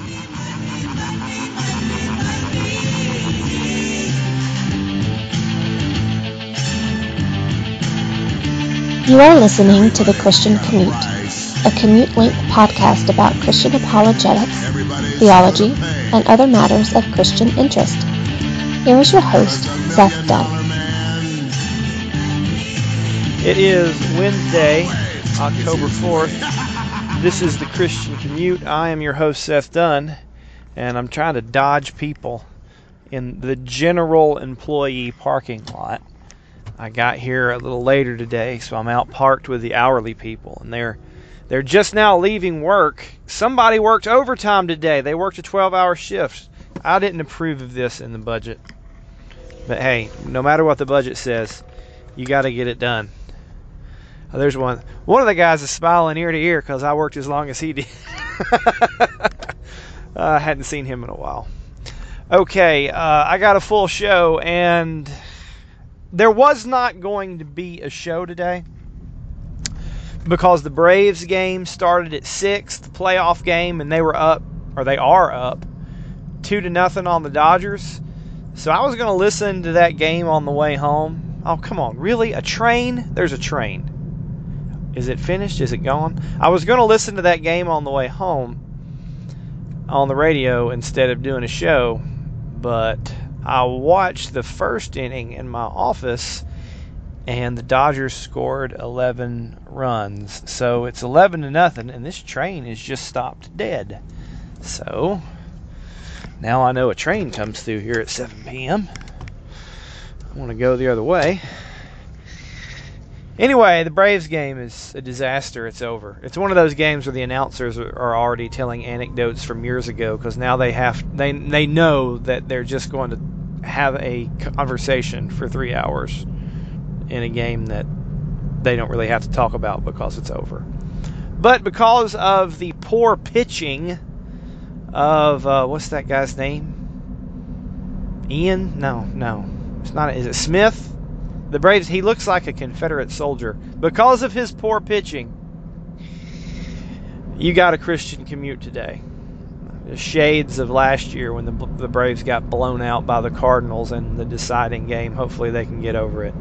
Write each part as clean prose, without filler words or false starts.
You are listening to The Christian Commute, a commute-length podcast about Christian apologetics, theology, and other matters of Christian interest. Here is your host, Seth Dunn. It is Wednesday, October 4th. This is The Christian Commute. I am your host, Seth Dunn, and I'm trying to dodge people in the general employee parking lot. I got here a little later today, so I'm out parked with the hourly people, and they're just now leaving work. Somebody worked overtime today. They worked a 12-hour shift. I didn't approve of this in the budget. But hey, no matter what the budget says, you got to get it done. Oh, there's one. One of the guys is smiling ear to ear because I worked as long as he did. I hadn't seen him in a while. Okay, I got a full show, and there was not going to be a show today because the Braves game started at 6, the playoff game, and they are up 2-0 on the Dodgers. So I was going to listen to that game on the way home. Oh, come on, really? A train? There's a train. Is it finished? Is it gone? I was going to listen to that game on the way home on the radio instead of doing a show, but I watched the first inning in my office, and the Dodgers scored 11 runs. So it's 11-0, and this train is just stopped dead. So now I know a train comes through here at 7 p.m. I want to go the other way. Anyway, the Braves game is a disaster. It's over. It's one of those games where the announcers are already telling anecdotes from years ago because now they know that they're just going to have a conversation for 3 hours in a game that they don't really have to talk about because it's over. But because of the poor pitching of what's that guy's name? Ian? No. It's not. Is it Smith? The Braves, he looks like a Confederate soldier. Because of his poor pitching, you got a Christian commute today. The shades of last year when the Braves got blown out by the Cardinals in the deciding game. Hopefully they can get over it.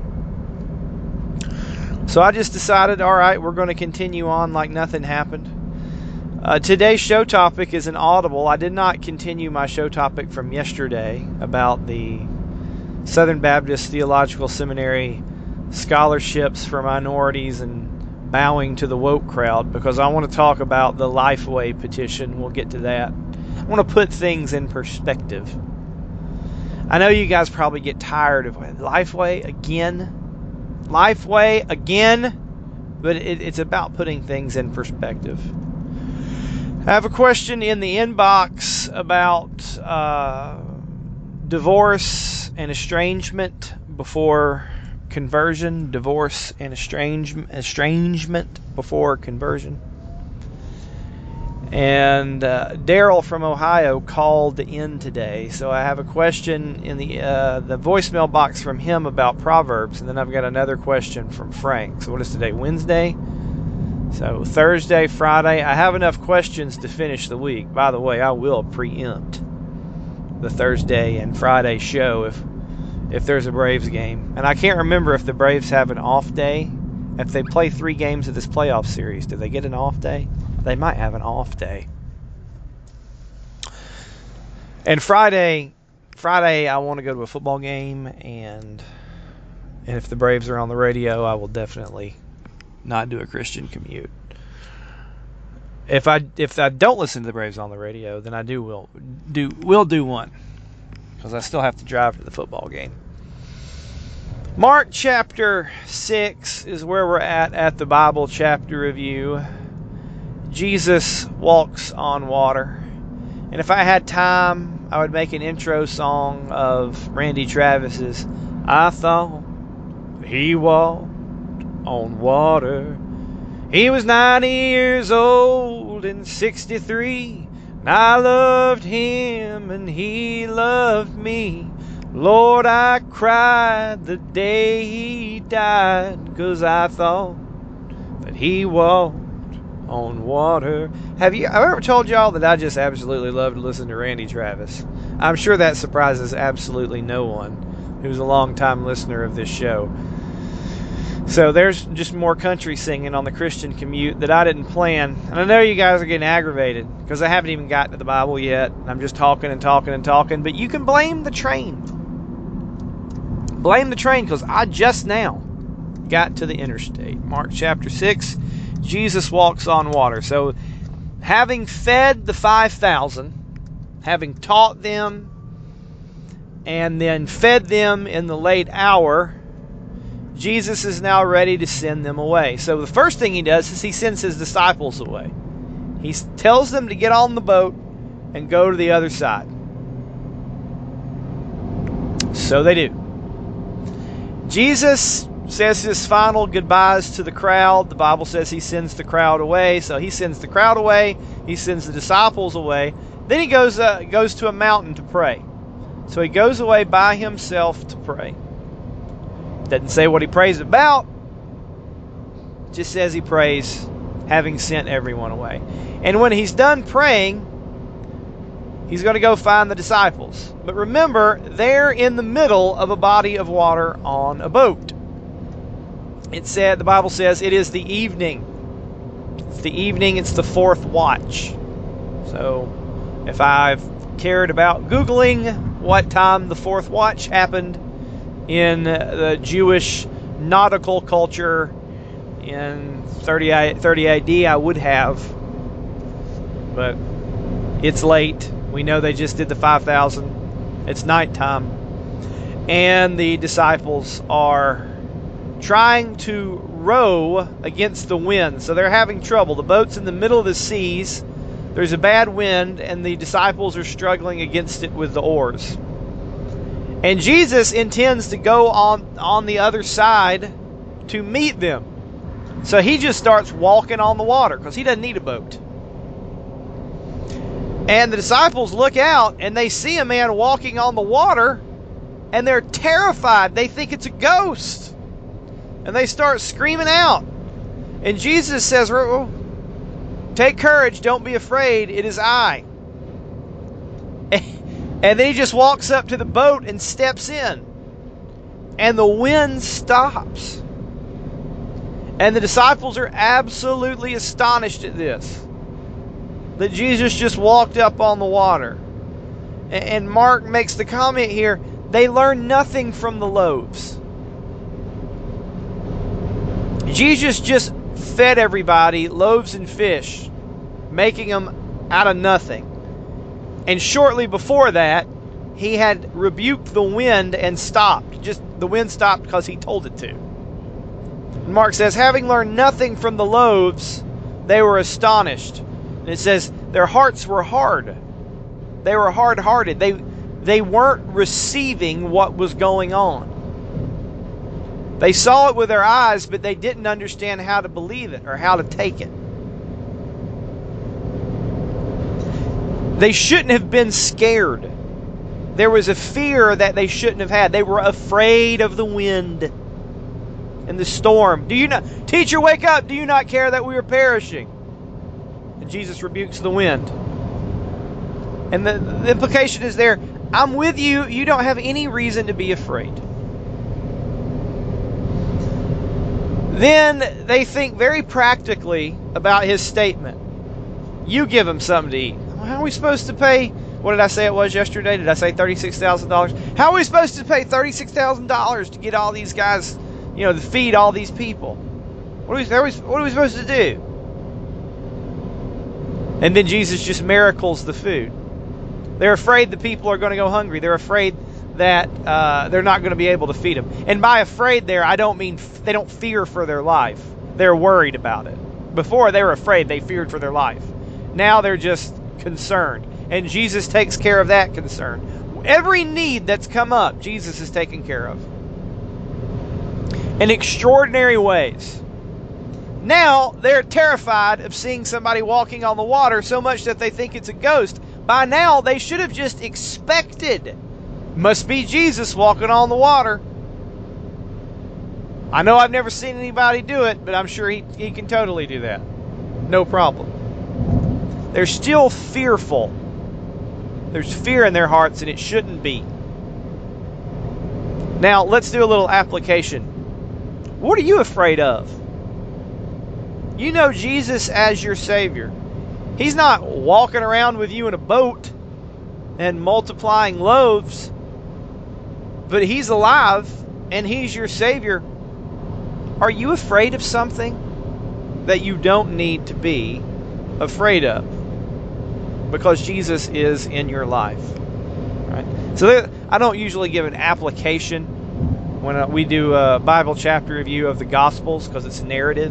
So I just decided, all right, we're going to continue on like nothing happened. Today's show topic is an audible. I did not continue my show topic from yesterday about the Southern Baptist Theological Seminary scholarships for minorities and bowing to the woke crowd because I want to talk about the Lifeway petition. We'll get to that. I want to put things in perspective. I know you guys probably get tired of Lifeway again, but it's about putting things in perspective. I have a question in the inbox about divorce and estrangement before conversion. Divorce and estrangement before conversion. And Daryl from Ohio called in today, so I have a question in the voicemail box from him about Proverbs, and then I've got another question from Frank. So what is today? Wednesday? So Thursday, Friday. I have enough questions to finish the week. By the way, I will preempt the Thursday and Friday show if there's a Braves game. And I can't remember if the Braves have an off day. If they play 3 games of this playoff series, do they get an off day? They might have an off day. And Friday I want to go to a football game, and if the Braves are on the radio, I will definitely not do a Christian commute. If I don't listen to the Braves on the radio, then will do one, because I still have to drive to the football game. Mark chapter 6 is where we're at the Bible chapter review. Jesus walks on water. And if I had time, I would make an intro song of Randy Travis's I Thought He Walked on Water. He was 90 years old and 63, and I loved him and he loved me. Lord, I cried the day he died, 'cause I thought that he walked on water. Have I ever told y'all that I just absolutely love to listen to Randy Travis? I'm sure that surprises absolutely no one who's a long-time listener of this show. So there's just more country singing on the Christian commute that I didn't plan. And I know you guys are getting aggravated because I haven't even gotten to the Bible yet. I'm just talking and talking and talking. But you can blame the train. Blame the train, because I just now got to the interstate. Mark chapter 6, Jesus walks on water. So having fed the 5,000, having taught them, and then fed them in the late hour, Jesus is now ready to send them away. So the first thing he does is he sends his disciples away. He tells them to get on the boat and go to the other side. So they do. Jesus says his final goodbyes to the crowd. The Bible says he sends the crowd away. So he sends the crowd away. He sends the disciples away. Then he goes to a mountain to pray. So he goes away by himself to pray. Doesn't say what he prays about. Just says he prays, having sent everyone away. And when he's done praying, he's going to go find the disciples. But remember, they're in the middle of a body of water on a boat. The Bible says it is the evening. It's the evening, it's the fourth watch. So if I've cared about Googling what time the fourth watch happened in the Jewish nautical culture in 30 AD, I would have. But it's late. We know they just did the 5,000. It's nighttime. And the disciples are trying to row against the wind. So they're having trouble. The boat's in the middle of the seas. There's a bad wind, and the disciples are struggling against it with the oars. And Jesus intends to go on the other side to meet them. So he just starts walking on the water because he doesn't need a boat. And the disciples look out and they see a man walking on the water and they're terrified. They think it's a ghost. And they start screaming out. And Jesus says, "Take courage, don't be afraid, it is I." And then he just walks up to the boat and steps in. And the wind stops. And the disciples are absolutely astonished at this. That Jesus just walked up on the water. And Mark makes the comment here, they learned nothing from the loaves. Jesus just fed everybody loaves and fish, making them out of nothing. And shortly before that, he had rebuked the wind and stopped. Just the wind stopped because he told it to. And Mark says, having learned nothing from the loaves, they were astonished. And it says, their hearts were hard. They were hard-hearted. They weren't receiving what was going on. They saw it with their eyes, but they didn't understand how to believe it or how to take it. They shouldn't have been scared. There was a fear that they shouldn't have had. They were afraid of the wind and the storm. Teacher, wake up! Do you not care that we are perishing? And Jesus rebukes the wind. And the implication is there, I'm with you. You don't have any reason to be afraid. Then they think very practically about his statement. You give them something to eat. How are we supposed to pay? What did I say it was yesterday? Did I say $36,000? How are we supposed to pay $36,000 to get all these guys, to feed all these people? What are we supposed to do? And then Jesus just miracles the food. They're afraid the people are going to go hungry. They're afraid that they're not going to be able to feed them. And by afraid there, I don't mean they don't fear for their life. They're worried about it. Before they were afraid, they feared for their life. Now they're just concerned. And Jesus takes care of that concern. Every need that's come up, Jesus is taking care of. In extraordinary ways. Now they're terrified of seeing somebody walking on the water so much that they think it's a ghost. By now, they should have just expected. Must be Jesus walking on the water. I know I've never seen anybody do it, but I'm sure he can totally do that. no problem. They're still fearful. There's fear in their hearts, and it shouldn't be. Now, let's do a little application. What are you afraid of? You know Jesus as your Savior. He's not walking around with you in a boat and multiplying loaves, but He's alive and He's your Savior. Are you afraid of something that you don't need to be afraid of? Because Jesus is in your life. Right? So I don't usually give an application when we do a Bible chapter review of the Gospels because it's narrative.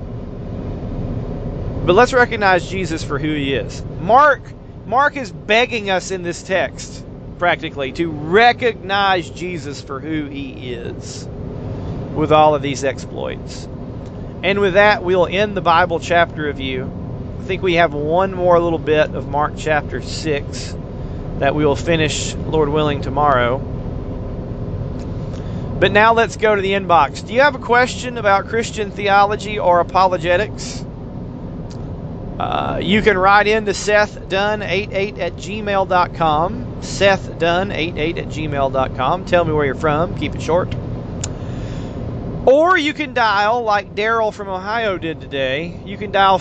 But let's recognize Jesus for who He is. Mark is begging us in this text, practically, to recognize Jesus for who He is with all of these exploits. And with that, we'll end the Bible chapter review. I think we have one more little bit of Mark chapter 6 that we will finish, Lord willing, tomorrow. But now let's go to the inbox. Do you have a question about Christian theology or apologetics? You can write in to SethDunn88@gmail.com. SethDunn88@gmail.com. Tell me where you're from. Keep it short. Or you can dial, like Daryl from Ohio did today, you can dial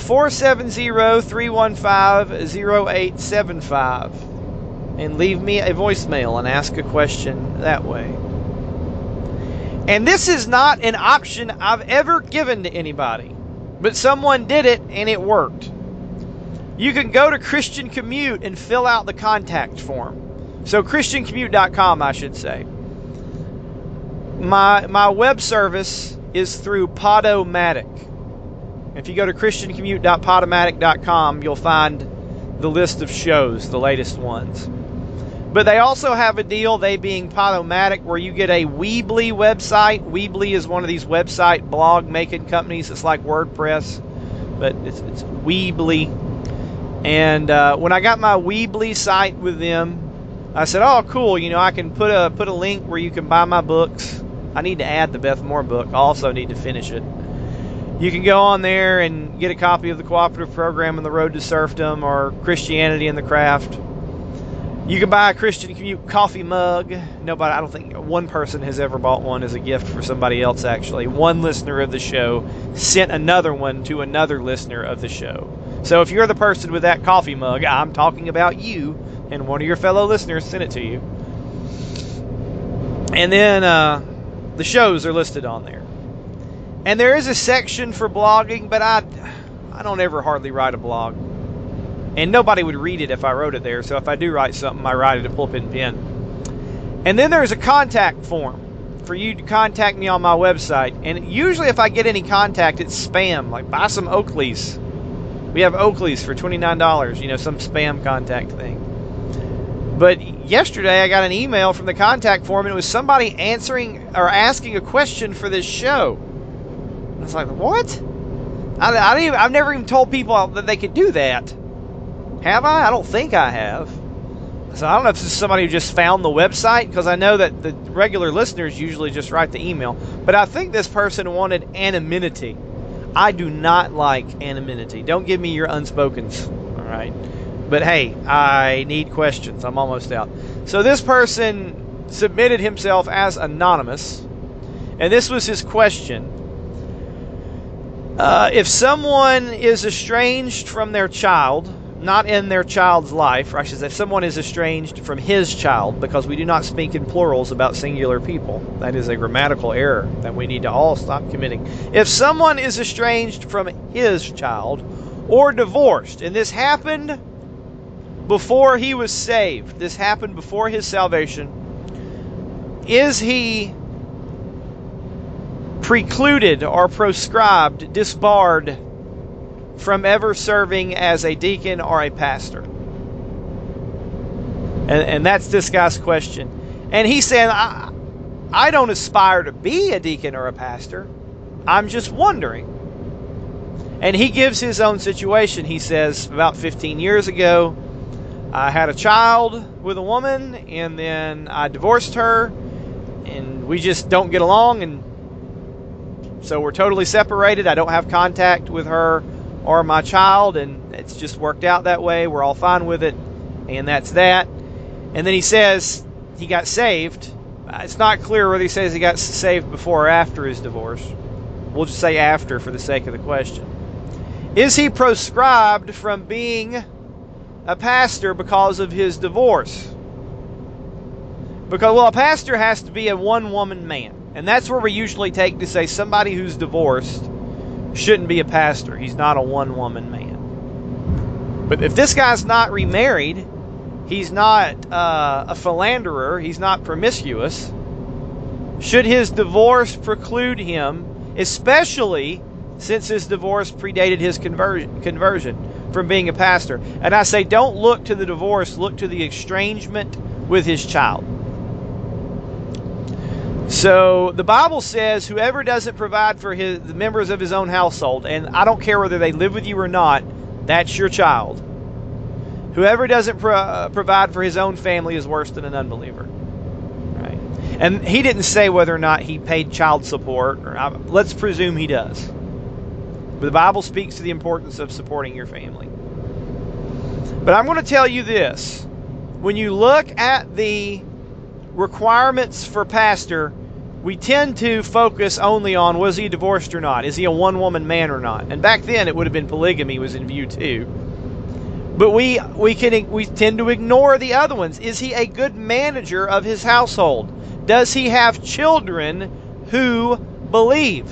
470-315-0875 and leave me a voicemail and ask a question that way. And this is not an option I've ever given to anybody, but someone did it and it worked. You can go to Christian Commute and fill out the contact form. So ChristianCommute.com, I should say. My web service is through Podomatic. If you go to ChristianCommute.podomatic.com, you'll find the list of shows, the latest ones. But they also have a deal, they being Podomatic, where you get a Weebly website. Weebly is one of these website blog making companies. It's like WordPress, but it's Weebly. And when I got my Weebly site with them, I said, "Oh, cool! You know, I can put a link where you can buy my books. I need to add the Beth Moore book. I also need to finish it. You can go on there and get a copy of the Cooperative Program on the Road to Serfdom or Christianity in the Craft. You can buy a Christian Commute coffee mug. Nobody, I don't think one person has ever bought one as a gift for somebody else, actually. One listener of the show sent another one to another listener of the show. So if you're the person with that coffee mug, I'm talking about you, and one of your fellow listeners sent it to you. And then the shows are listed on there. And there is a section for blogging, but I don't ever hardly write a blog. And nobody would read it if I wrote it there. So if I do write something, I write it at pulpit and pen. And then there's a contact form for you to contact me on my website. And usually if I get any contact, it's spam. Like, buy some Oakleys. We have Oakleys for $29. You know, some spam contact thing. But yesterday I got an email from the contact form, and it was somebody answering or asking a question for this show. I was like, what? I've never even told people that they could do that. Have I? I don't think I have. So I don't know if this is somebody who just found the website, because I know that the regular listeners usually just write the email. But I think this person wanted anonymity. I do not like anonymity. Don't give me your unspokens. All right. But hey, I need questions. I'm almost out. So this person submitted himself as anonymous, and this was his question. If someone is estranged from their child, not in their child's life, or I should say if someone is estranged from his child, because we do not speak in plurals about singular people. That is a grammatical error that we need to all stop committing. If someone is estranged from his child or divorced, and this happened before he was saved, this happened before his salvation, is he precluded or proscribed, disbarred from ever serving as a deacon or a pastor? And that's this guy's question. And he said, I don't aspire to be a deacon or a pastor. I'm just wondering. And he gives his own situation. He says, about 15 years ago, I had a child with a woman, and then I divorced her, and we just don't get along, and so we're totally separated. I don't have contact with her or my child, and it's just worked out that way. We're all fine with it, and that's that. And then he says he got saved. It's not clear whether he says he got saved before or after his divorce. We'll just say after for the sake of the question. Is he proscribed from being a pastor because of his divorce? Because, well, a pastor has to be a one-woman man. And that's where we usually take to say somebody who's divorced shouldn't be a pastor. He's not a one-woman man. But if this guy's not remarried, he's not a philanderer, he's not promiscuous, should his divorce preclude him, especially since his divorce predated his conversion, from being a pastor? And I say, don't look to the divorce, look to the estrangement with his child. So the Bible says whoever doesn't provide for the members of his own household, and I don't care whether they live with you or not, that's your child. Whoever doesn't provide for his own family is worse than an unbeliever. Right? And he didn't say whether or not he paid child support. Let's presume he does. But the Bible speaks to the importance of supporting your family. But I'm going to tell you this. When you look at the requirements for pastor, we tend to focus only on, was he divorced or not? Is he a one-woman man or not? And back then it would have been polygamy was in view too. But we tend to ignore the other ones. Is he a good manager of his household? Does he have children who believe?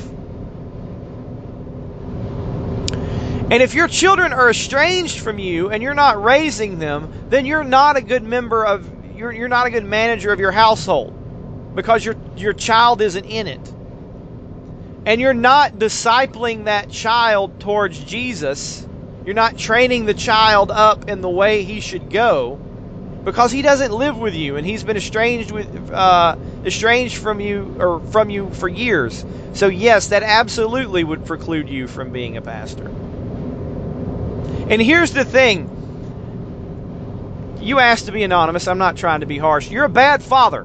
And if your children are estranged from you and you're not raising them, then you're not a good member of you're not a good manager of your household, because your child isn't in it. And you're not discipling that child towards Jesus. You're not training the child up in the way he should go, because he doesn't live with you and he's been estranged from you for years. So yes, that absolutely would preclude you from being a pastor. And here's the thing. You asked to be anonymous. I'm not trying to be harsh. You're a bad father.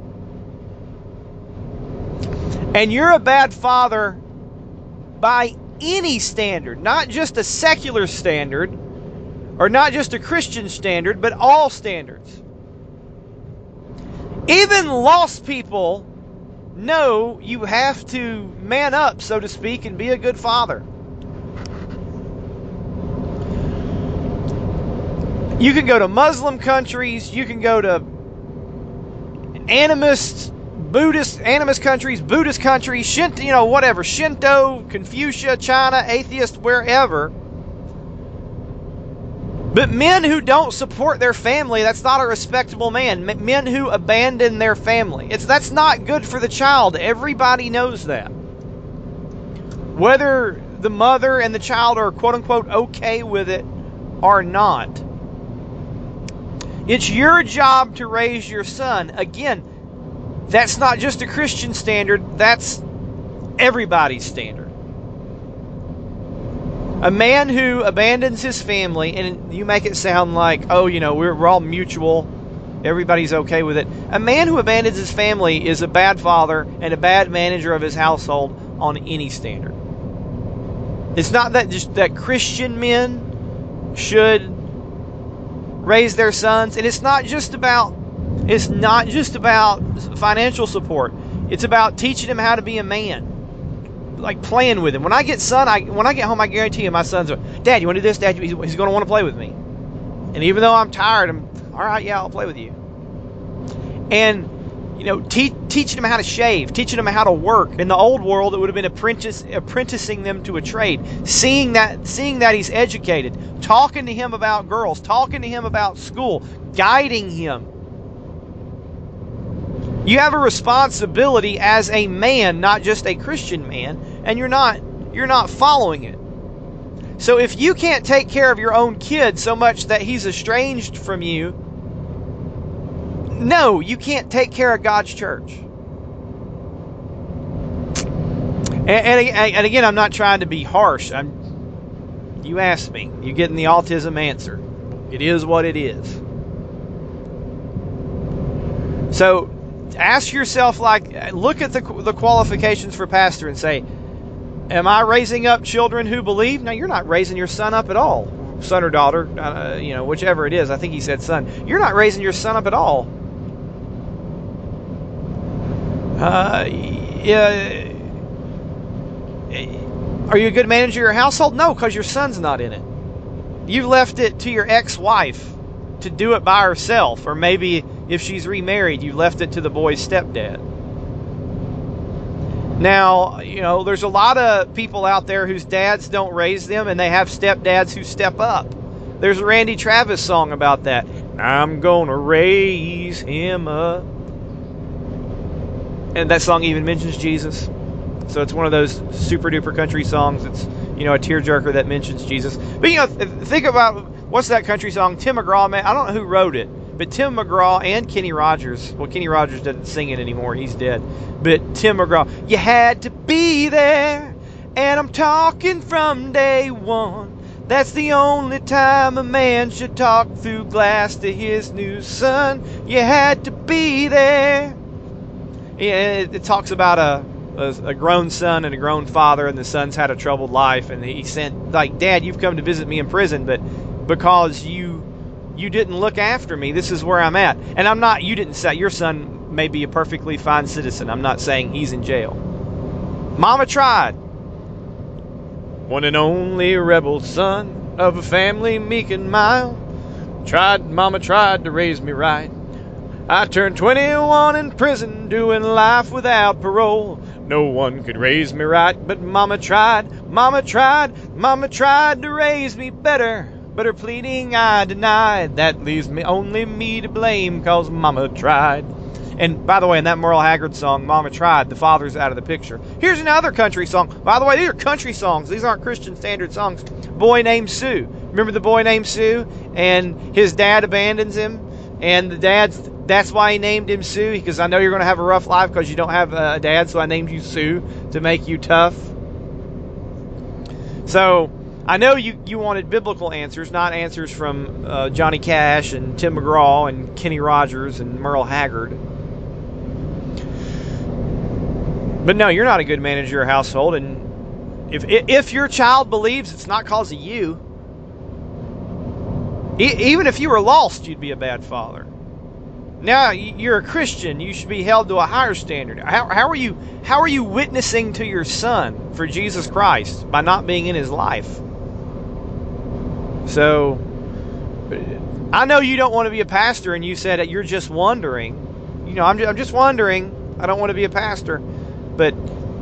And you're a bad father by any standard, not just a secular standard or not just a Christian standard, but all standards. Even lost people know you have to man up, so to speak, and be a good father. You can go to Muslim countries, you can go to animist countries, Buddhist countries, Shinto, whatever, Shinto, Confucius, China, atheist, wherever. But men who don't support their family, that's not a respectable man. Men who abandon their family, that's not good for the child. Everybody knows that. Whether the mother and the child are quote-unquote okay with it or not. It's your job to raise your son. Again, that's not just a Christian standard, that's everybody's standard. A man who abandons his family, and you make it sound like, we're all mutual, everybody's okay with it. A man who abandons his family is a bad father and a bad manager of his household on any standard. It's not that just that Christian men should raise their sons, and it's not just about financial support. It's about teaching him how to be a man, like playing with him. When I get home, I guarantee you my son's Dad, you want to do this? Dad, he's going to want to play with me. And even though I'm tired, I'm all right. Yeah, I'll play with you. And teaching him how to shave, teaching him how to work. In the old world, it would have been apprenticing them to a trade. Seeing that he's educated, talking to him about girls, talking to him about school, guiding him. You have a responsibility as a man, not just a Christian man, and you're not following it. So if you can't take care of your own kid so much that he's estranged from you, no, you can't take care of God's church. And again, I'm not trying to be harsh. You asked me. You're getting the autism answer. It is what it is. So ask yourself, look at the qualifications for pastor and say, Am I raising up children who believe? No, you're not raising your son up at all. Son or daughter, whichever it is. I think he said son. You're not raising your son up at all. Are you a good manager of your household? No, because your son's not in it. You've left it to your ex-wife to do it by herself, or maybe if she's remarried, you left it to the boy's stepdad. Now, there's a lot of people out there whose dads don't raise them, and they have stepdads who step up. There's a Randy Travis song about that. I'm gonna raise him up. And that song even mentions Jesus. So it's one of those super duper country songs. It's, a tearjerker that mentions Jesus. But, think about, what's that country song? Tim McGraw, man. I don't know who wrote it, but Tim McGraw and Kenny Rogers. Well, Kenny Rogers doesn't sing it anymore. He's dead. But Tim McGraw, you had to be there, and I'm talking from day one. That's the only time a man should talk through glass to his new son. You had to be there. Yeah, it talks about a grown son and a grown father, and the son's had a troubled life, and he sent, Dad, you've come to visit me in prison, but because you didn't look after me, this is where I'm at. And I'm not, you didn't say, your son may be a perfectly fine citizen. I'm not saying he's in jail. Mama tried. One and only rebel son of a family meek and mild. Mama tried to raise me right. I turned 21 in prison, doing life without parole. No one could raise me right, but Mama tried. Mama tried to raise me better. But her pleading I denied. That leaves me only me to blame, 'cause Mama tried. And by the way, in that Merle Haggard song, Mama Tried, the father's out of the picture. Here's another country song. By the way, these are country songs. These aren't Christian standard songs. Boy Named Sue. Remember the boy named Sue? And his dad abandons him. And that's why he named him Sue, because I know you're going to have a rough life because you don't have a dad, so I named you Sue to make you tough. So I know you wanted biblical answers, not answers from Johnny Cash and Tim McGraw and Kenny Rogers and Merle Haggard. But no, you're not a good manager of your household, and if your child believes it's not because of you, even if you were lost, you'd be a bad father. Now you're a Christian, you should be held to a higher standard. How are you witnessing to your son for Jesus Christ by not being in his life? So I know you don't want to be a pastor, and you said that you're just wondering. I'm just wondering. I don't want to be a pastor. But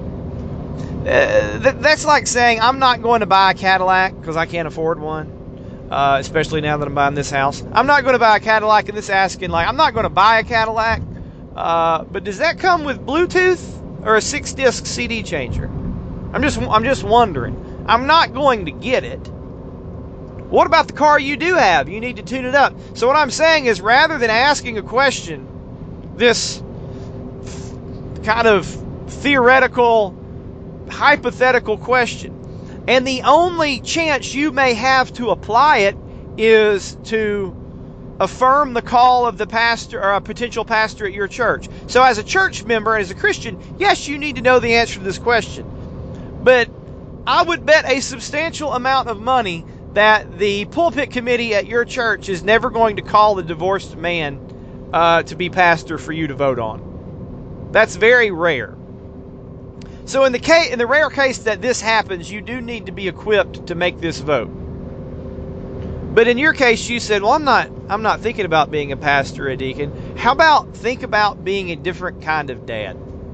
that's like saying I'm not going to buy a Cadillac because I can't afford one, especially now that I'm buying this house. I'm not going to buy a Cadillac, and this asking, I'm not going to buy a Cadillac, but does that come with Bluetooth or a 6-disc CD changer? I'm just wondering. I'm not going to get it. What about the car you do have? You need to tune it up. So what I'm saying is, rather than asking a question, this kind of theoretical, hypothetical question, and the only chance you may have to apply it is to affirm the call of the pastor or a potential pastor at your church. So as a church member, as a Christian, yes, you need to know the answer to this question. But I would bet a substantial amount of money that the pulpit committee at your church is never going to call the divorced man to be pastor for you to vote on. That's very rare. So in the rare case that this happens, you do need to be equipped to make this vote. But in your case, you said, well, I'm not thinking about being a pastor or a deacon. How about think about being a different kind of dad?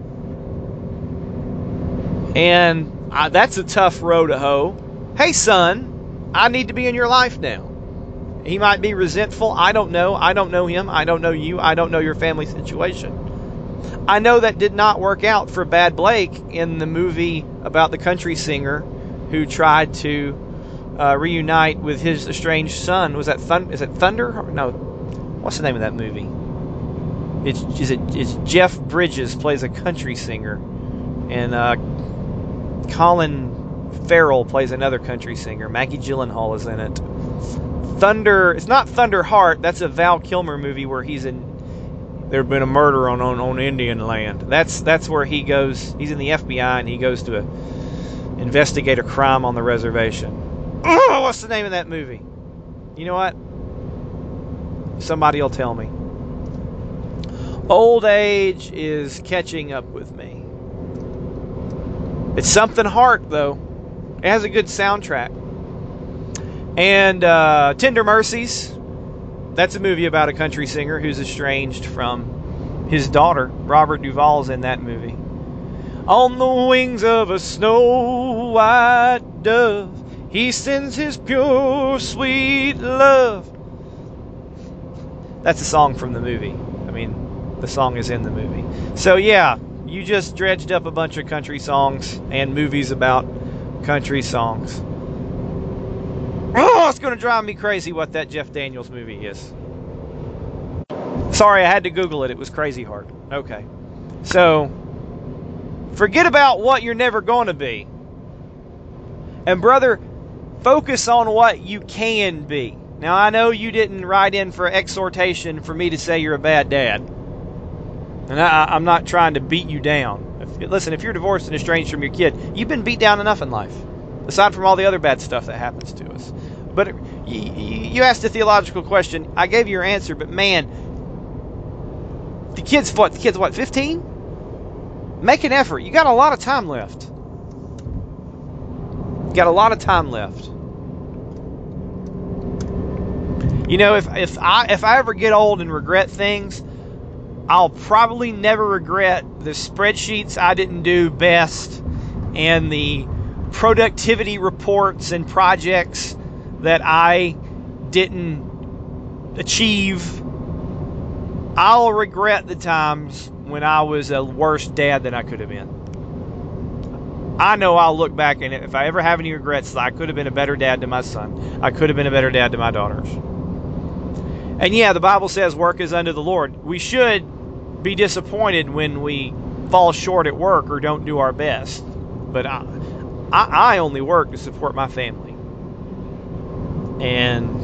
And that's a tough row to hoe. Hey, son, I need to be in your life now. He might be resentful. I don't know. I don't know him. I don't know you. I don't know your family situation. I know that did not work out for Bad Blake in the movie about the country singer who tried to reunite with his estranged son. Was that Is it Thunder? No. What's the name of that movie? It's Jeff Bridges plays a country singer, and Colin Farrell plays another country singer. Maggie Gyllenhaal is in it. Thunder. It's not Thunder Heart. That's a Val Kilmer movie where he's in. There'd been a murder on Indian land. That's where he goes. He's in the FBI, and he goes to investigate a crime on the reservation. Oh, what's the name of that movie? You know what? Somebody will tell me. Old age is catching up with me. It's something Heart, though. It has a good soundtrack. And Tender Mercies. That's a movie about a country singer who's estranged from his daughter. Robert Duvall's in that movie. On the wings of a snow white dove, he sends his pure, sweet love. That's a song from the movie. I mean, the song is in the movie. So yeah, you just dredged up a bunch of country songs and movies about country songs. Oh, it's going to drive me crazy what that Jeff Daniels movie is. Sorry, I had to Google it. It was Crazy Heart. Okay. So, forget about what you're never going to be. And brother, focus on what you can be. Now, I know you didn't write in for exhortation for me to say you're a bad dad. And I'm not trying to beat you down. Listen, if you're divorced and estranged from your kid, you've been beat down enough in life. Aside from all the other bad stuff that happens to us. But you asked a theological question. I gave you your answer, but man, the kid's what, 15? Make an effort. You got a lot of time left. You know, if I ever get old and regret things, I'll probably never regret the spreadsheets I didn't do best and the productivity reports and projects that I didn't achieve. I'll regret the times when I was a worse dad than I could have been. I know I'll look back, and if I ever have any regrets, I could have been a better dad to my son. I could have been a better dad to my daughters. And yeah, the Bible says work is unto the Lord. We should be disappointed when we fall short at work or don't do our best. But I only work to support my family. And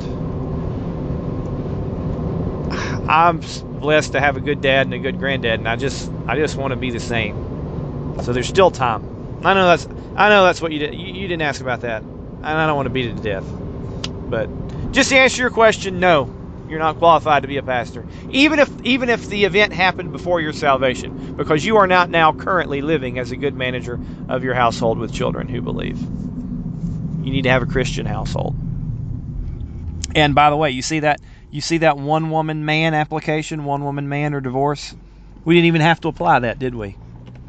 I'm blessed to have a good dad and a good granddad, and I just want to be the same. So there's still time. I know that's what you did. You didn't ask about that, and I don't want to beat it to death. But just to answer your question, no, you're not qualified to be a pastor, even if the event happened before your salvation, because you are not now currently living as a good manager of your household with children who believe. You need to have a Christian household. And by the way, you see that one woman man application, one woman man or divorce? We didn't even have to apply that, did we?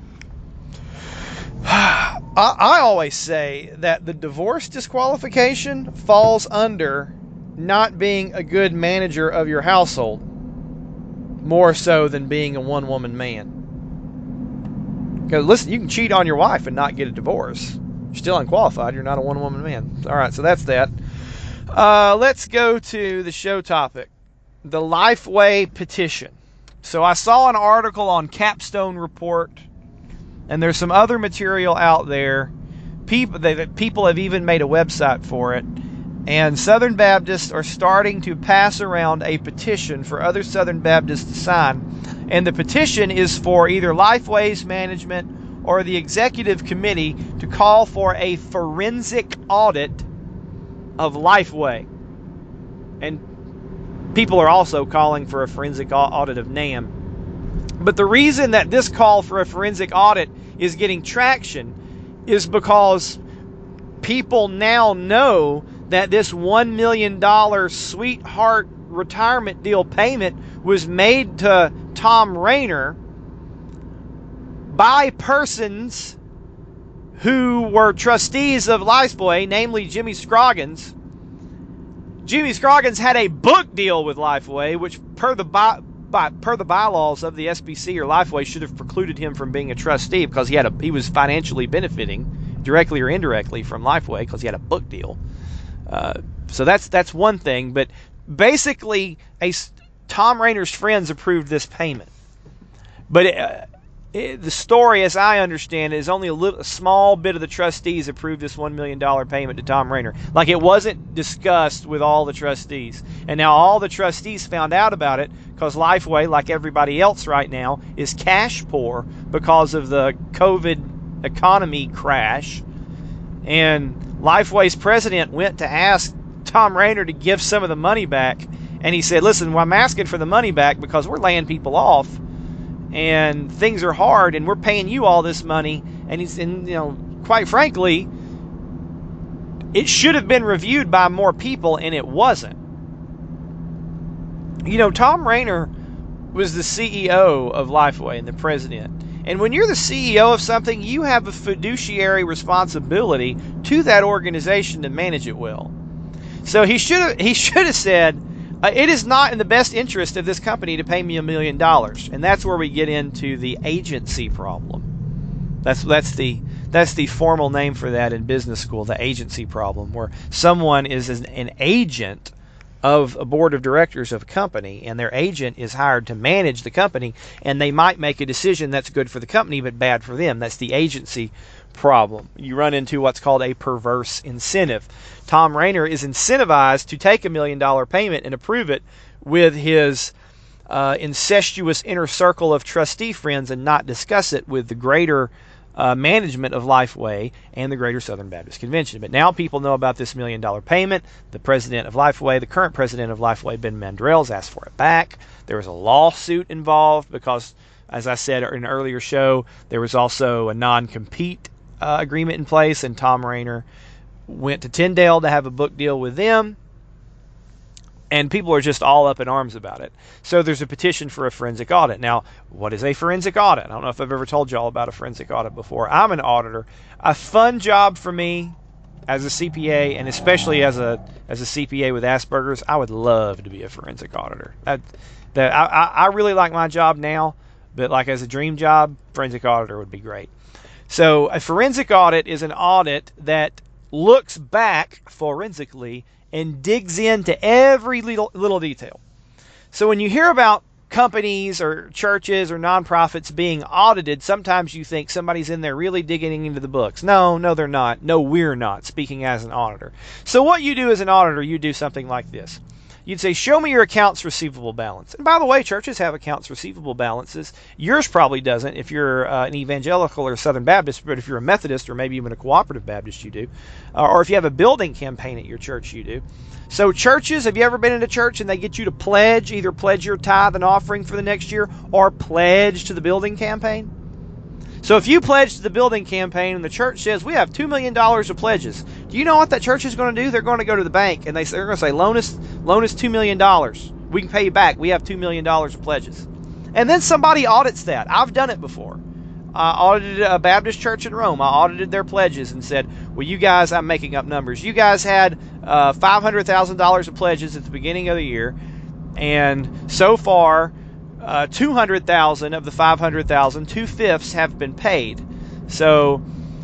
I always say that the divorce disqualification falls under not being a good manager of your household, more so than being a one-woman man. Because listen, you can cheat on your wife and not get a divorce. You're still unqualified. You're not a one-woman man. All right, so that's that. Let's go to the show topic, the Lifeway petition. So I saw an article on Capstone Report, and there's some other material out there. People have even made a website for it. And Southern Baptists are starting to pass around a petition for other Southern Baptists to sign. And the petition is for either Lifeway's management or the executive committee to call for a forensic audit of Lifeway. And people are also calling for a forensic audit of NAM. But the reason that this call for a forensic audit is getting traction is because people now know that this $1 million sweetheart retirement deal payment was made to Tom Rainer by persons who were trustees of Lifeway, namely Jimmy Scroggins. Jimmy Scroggins had a book deal with Lifeway, which per the bylaws of the SBC or Lifeway should have precluded him from being a trustee because he was financially benefiting directly or indirectly from Lifeway because he had a book deal. So that's one thing, but basically, Tom Rainer's friends approved this payment. But the story, as I understand it, is only a small bit of the trustees approved this $1 million payment to Tom Rainer. Like, it wasn't discussed with all the trustees. And now all the trustees found out about it because Lifeway, like everybody else right now, is cash poor because of the COVID economy crash. And Lifeway's president went to ask Thom Rainer to give some of the money back. And he said, listen, well, I'm asking for the money back because we're laying people off and things are hard and we're paying you all this money. And quite frankly, it should have been reviewed by more people, and it wasn't. Thom Rainer was the CEO of Lifeway and the president. And when you're the CEO of something, you have a fiduciary responsibility to that organization to manage it well. So he should have said, it is not in the best interest of this company to pay me $1 million. And that's where we get into the agency problem. That's the formal name for that in business school, the agency problem, where someone is an agent of a board of directors of a company, and their agent is hired to manage the company, and they might make a decision that's good for the company but bad for them. That's the agency problem. You run into what's called a perverse incentive. Thom Rainer is incentivized to take $1 million payment and approve it with his incestuous inner circle of trustee friends and not discuss it with the greater management of Lifeway and the Greater Southern Baptist Convention. But now people know about this $1 million payment. The president of Lifeway, the current president of Lifeway, Ben Mandrell's asked for it back. There was a lawsuit involved because, as I said in an earlier show, there was also a non-compete agreement in place, and Thom Rainer went to Tyndale to have a book deal with them. And people are just all up in arms about it. So there's a petition for a forensic audit. Now, what is a forensic audit? I don't know if I've ever told you all about a forensic audit before. I'm an auditor. A fun job for me as a CPA, and especially as a CPA with Asperger's. I would love to be a forensic auditor. I really like my job now, but like as a dream job, forensic auditor would be great. So a forensic audit is an audit that looks back forensically and digs into every little detail. So when you hear about companies or churches or nonprofits being audited, sometimes you think somebody's in there really digging into the books. No, they're not. No, we're not, speaking as an auditor. So what you do as an auditor, you do something like this. You'd say, show me your accounts receivable balance. And by the way, churches have accounts receivable balances. Yours probably doesn't if you're an evangelical or Southern Baptist, but if you're a Methodist or maybe even a cooperative Baptist, you do. Or if you have a building campaign at your church, you do. So churches, have you ever been in a church and they get you to pledge, either pledge your tithe and offering for the next year or pledge to the building campaign? So if you pledge to the building campaign and the church says, we have $2 million of pledges, do you know what that church is going to do? They're going to go to the bank and they're going to say, loan us $2 million. We can pay you back. We have $2 million of pledges. And then somebody audits that. I've done it before. I audited a Baptist church in Rome. I audited their pledges and said, well, you guys, I'm making up numbers. You guys had $500,000 of pledges at the beginning of the year. And so far, 200,000 of the 500,000, 2/5 have been paid. So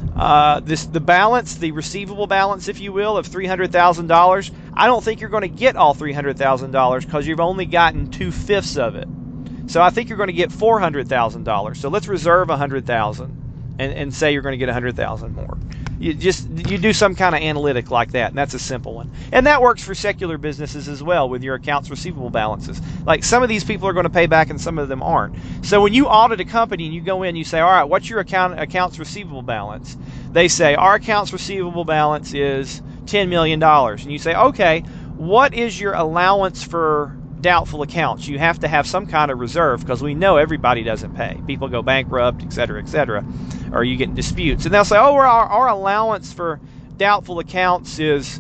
the balance, the receivable balance, if you will, of $300,000, I don't think you're going to get all $300,000 because you've only gotten 2/5 of it. So I think you're going to get $400,000. So let's reserve $100,000 and say you're going to get $100,000 more. You do some kind of analytic like that, and that's a simple one. And that works for secular businesses as well with your accounts receivable balances. Like some of these people are going to pay back and some of them aren't. So when you audit a company and you go in and you say, all right, what's your accounts receivable balance? They say, our accounts receivable balance is $10 million. And you say, okay, what is your allowance for doubtful accounts? You have to have some kind of reserve because we know everybody doesn't pay. People go bankrupt, et cetera, or you get in disputes. And they'll say, oh, our allowance for doubtful accounts is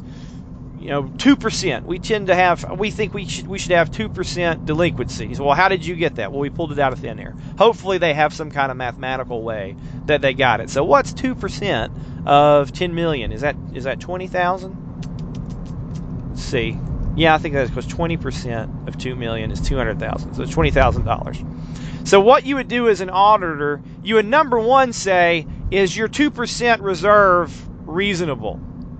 2%. We think we should have 2% delinquencies. Well, how did you get that? Well, we pulled it out of thin air. Hopefully they have some kind of mathematical way that they got it. So what's 2% of 10 million? Is that 20,000? Let's see. Yeah, I think that's because 20% of 2 million is 200,000. So it's $20,000. So what you would do as an auditor, you would number one say, is your 2% reserve reasonable?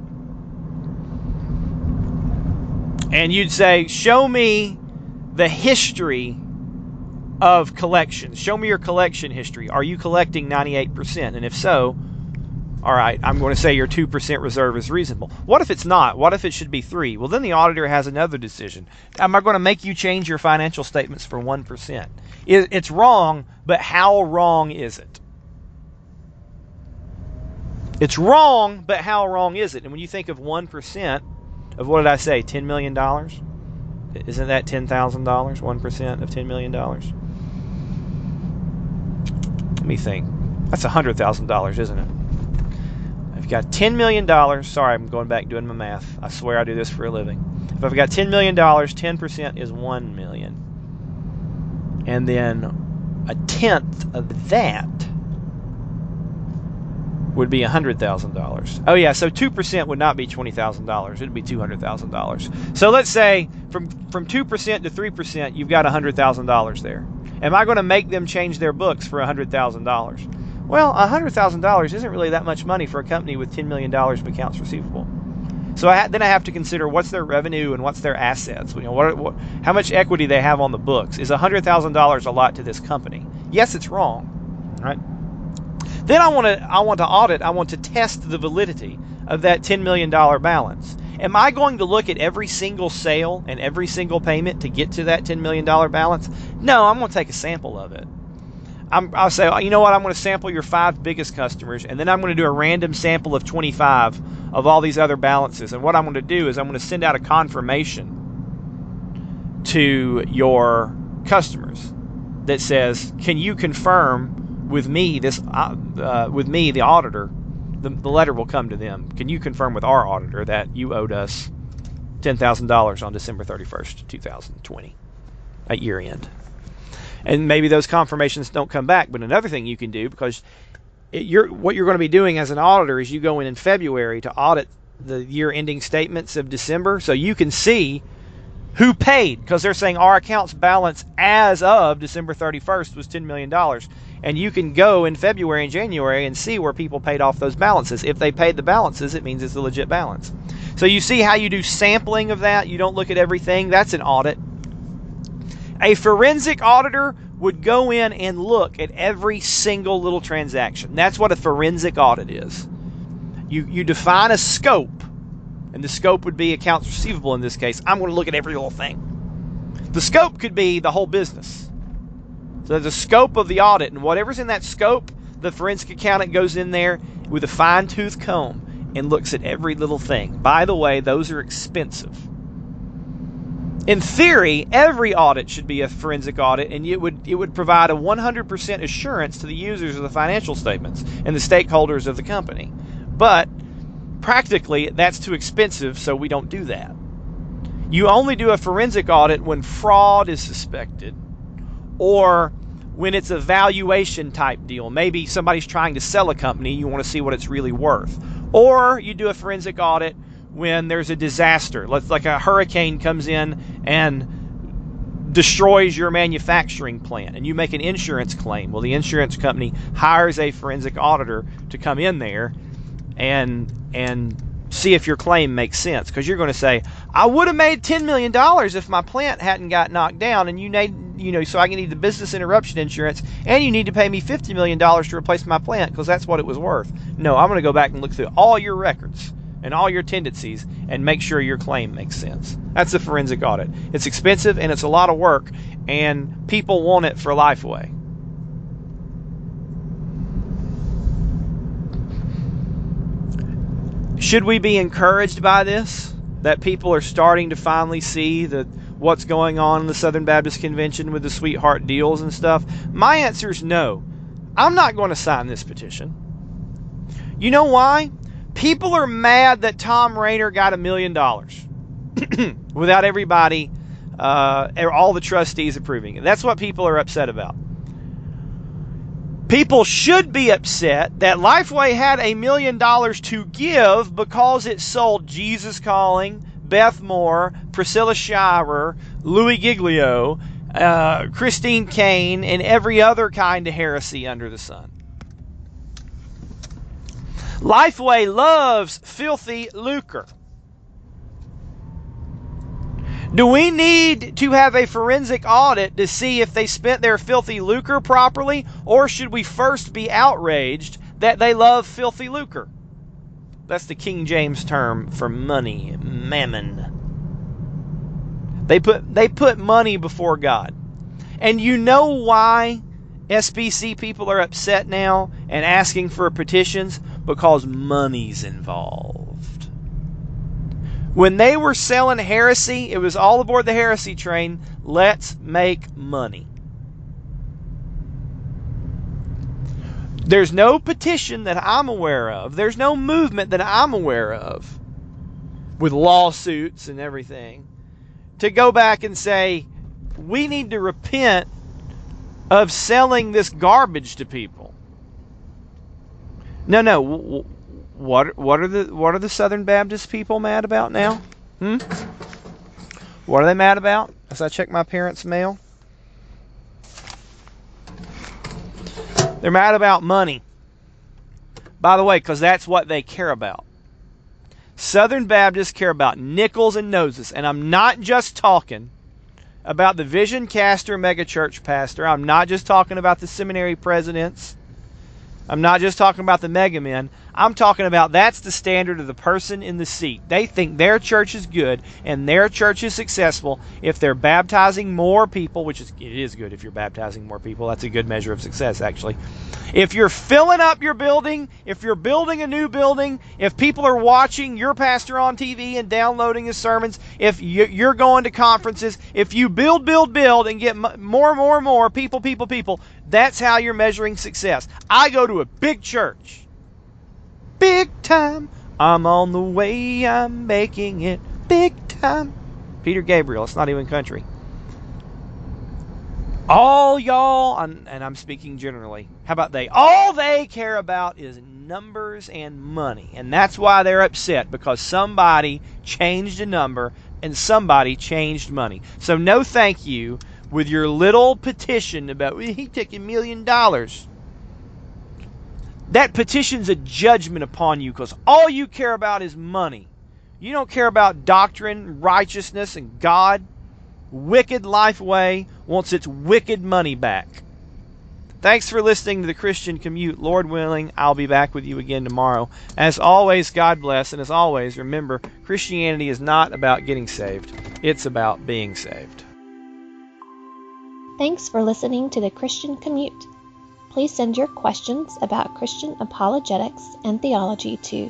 And you'd say, show me the history of collections. Show me your collection history. Are you collecting 98%? And if so, all right, I'm going to say your 2% reserve is reasonable. What if it's not? What if it should be 3%? Well, then the auditor has another decision. Am I going to make you change your financial statements for 1%? It's wrong, but how wrong is it? It's wrong, but how wrong is it? And when you think of 1% of, what did I say, $10 million? Isn't that $10,000? 1% of $10 million? Let me think. That's $100,000, isn't it? If you've got $10 million, sorry, I'm going back doing my math. I swear I do this for a living. If I've got $10 million, 10% is $1 million. And then a tenth of that would be $100,000. Oh yeah, so 2% would not be $20,000. It'd be $200,000. So let's say from 2% to 3%, you've got $100,000 there. Am I going to make them change their books for $100,000? Well, $100,000 isn't really that much money for a company with $10 million of accounts receivable. So then I have to consider what's their revenue and what's their assets. You know, how much equity they have on the books. Is $100,000 a lot to this company? Yes, it's wrong, right? Then I want to audit. I want to test the validity of that $10 million balance. Am I going to look at every single sale and every single payment to get to that $10 million balance? No, I'm going to take a sample of it. I'll say, you know what, I'm going to sample your 5 biggest customers, and then I'm going to do a random sample of 25 of all these other balances. And what I'm going to do is I'm going to send out a confirmation to your customers that says, can you confirm with me, the auditor, the letter will come to them. Can you confirm with our auditor that you owed us $10,000 on December 31st, 2020 at year end? And maybe those confirmations don't come back. But another thing you can do, because what you're going to be doing as an auditor is you go in February to audit the year ending statements of December, so you can see who paid, because they're saying our accounts balance as of December 31st was $10 million. And you can go in February and January and see where people paid off those balances. If they paid the balances, it means it's a legit balance. So you see how you do sampling of that. You don't look at everything. That's an audit. A forensic auditor would go in and look at every single little transaction. That's what a forensic audit is. You define a scope, and the scope would be accounts receivable in this case. I'm going to look at every little thing. The scope could be the whole business. So the scope of the audit, and whatever's in that scope, the forensic accountant goes in there with a fine-tooth comb and looks at every little thing. By the way, those are expensive. In theory, every audit should be a forensic audit, and it would provide a 100% assurance to the users of the financial statements and the stakeholders of the company. But practically, that's too expensive, so we don't do that. You only do a forensic audit when fraud is suspected, or when it's a valuation type deal. Maybe somebody's trying to sell a company, you want to see what it's really worth. Or you do a forensic audit when there's a disaster, like a hurricane comes in and destroys your manufacturing plant, and you make an insurance claim. Well, the insurance company hires a forensic auditor to come in there and see if your claim makes sense, because you're going to say, I would have made $10 million if my plant hadn't got knocked down, and so I need the business interruption insurance, and you need to pay me $50 million to replace my plant because that's what it was worth. No, I'm going to go back and look through all your records and all your tendencies and make sure your claim makes sense. That's a forensic audit. It's expensive and it's a lot of work, and people want it for Lifeway. Should we be encouraged by this? That people are starting to finally see what's going on in the Southern Baptist Convention with the sweetheart deals and stuff? My answer is no. I'm not going to sign this petition. You know why? People are mad that Thom Rainer got $1 million without everybody, all the trustees approving it. That's what people are upset about. People should be upset that Lifeway had $1 million to give because it sold Jesus Calling, Beth Moore, Priscilla Shirer, Louis Giglio, Christine Caine, and every other kind of heresy under the sun. Lifeway loves filthy lucre. Do we need to have a forensic audit to see if they spent their filthy lucre properly, or should we first be outraged that they love filthy lucre? That's the King James term for money, mammon. They put money before God. And you know why SBC people are upset now and asking for petitions? because money's involved. When they were selling heresy, it was all aboard the heresy train. Let's make money. There's no petition that I'm aware of. There's no movement that I'm aware of with lawsuits and everything to go back and say, we need to repent of selling this garbage to people. No. What are the Southern Baptist people mad about now? What are they mad about? As I check my parents' mail, they're mad about money. By the way, because that's what they care about. Southern Baptists care about nickels and noses, and I'm not just talking about the Vision Caster megachurch pastor. I'm not just talking about the seminary presidents. I'm not just talking about the mega men. I'm talking about that's the standard of the person in the seat. They think their church is good and their church is successful if they're baptizing more people, which it is good if you're baptizing more people. That's a good measure of success, actually. If you're filling up your building, if you're building a new building, if people are watching your pastor on TV and downloading his sermons, if you're going to conferences, if you build and get more people, that's how you're measuring success. I go to a big church. Big time. I'm on the way. I'm making it big time. Peter Gabriel. It's not even country. All y'all, and I'm speaking generally, how about they? All they care about is numbers and money. And that's why they're upset, because somebody changed a number and somebody changed money. So no thank you with your little petition about, he took $1 million. That petition's a judgment upon you, because all you care about is money. You don't care about doctrine, righteousness, and God. Wicked Lifeway wants its wicked money back. Thanks for listening to the Christian Commute. Lord willing, I'll be back with you again tomorrow. As always, God bless. And as always, remember, Christianity is not about getting saved. It's about being saved. Thanks for listening to the Christian Commute. Please send your questions about Christian apologetics and theology to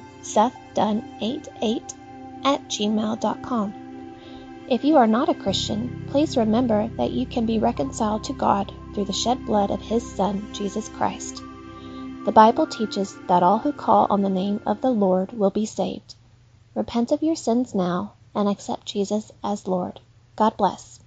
sethdunn88@gmail.com. If you are not a Christian, please remember that you can be reconciled to God through the shed blood of His Son, Jesus Christ. The Bible teaches that all who call on the name of the Lord will be saved. Repent of your sins now and accept Jesus as Lord. God bless.